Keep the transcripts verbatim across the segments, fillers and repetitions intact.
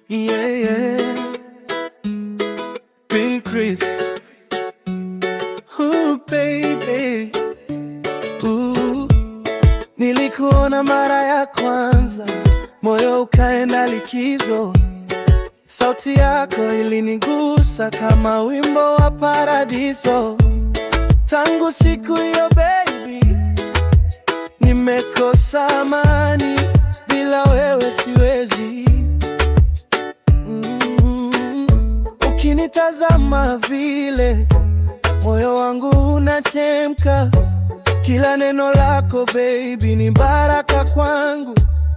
Yeah, yeah. Pink Chris. Ooh, baby. Ooh. Nilikuona mara ya kwanza, moyo ukaenda likizo. Sauti yako ilinigusa kama wimbo wa paradiso. Tangu siku hiyo baby, nimekosa amani, bila wewe siwezi. mm. Ukinitazama vile, moyo wangu unachemka. Kila neno lako baby ni baraka kwangu.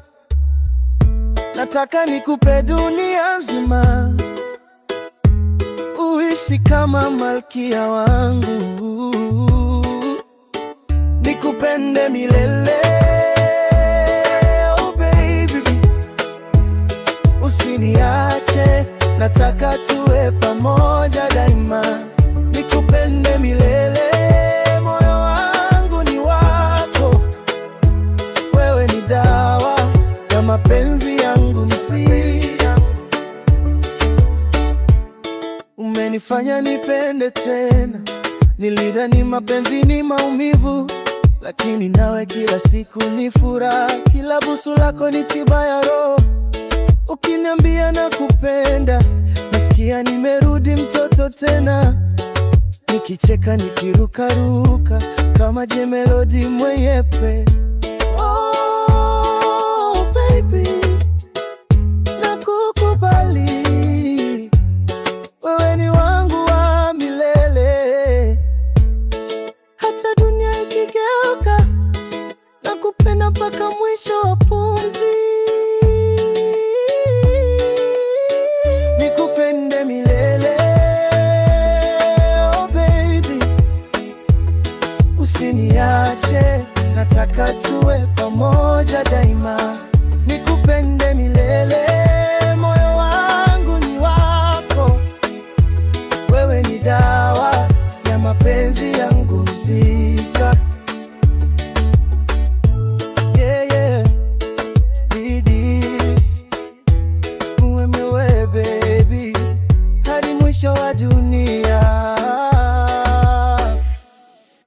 Nataka nikupe dunia nzima, uishi kama malkia wangu. Nikupende milele, oh baby, usiniache. Nataka tuwe pamoja daima. Nikupende milele, moyo wangu ni wako. Wewe ni dawa ya mapenzi yangu msiri. Umenifanya nipende tena. Nilidhani mapenzi ni maumivu, lakini nawe kila siku ni furaha. Kila busu lako ni tiba ya roho. Ukiniambia nakupenda, nasikia nimerudi mtoto tena. Nikicheka nikirukaruka kama je melodi mwenyepe. Oh baby, nakukubali. Wewe ni wangu wa milele. Hata dunia ikigeuka, nakupenda mpaka mwisho wa pumzi. Nikupende milele, oh baby, usiniache. Nataka tuwe pamoja daima.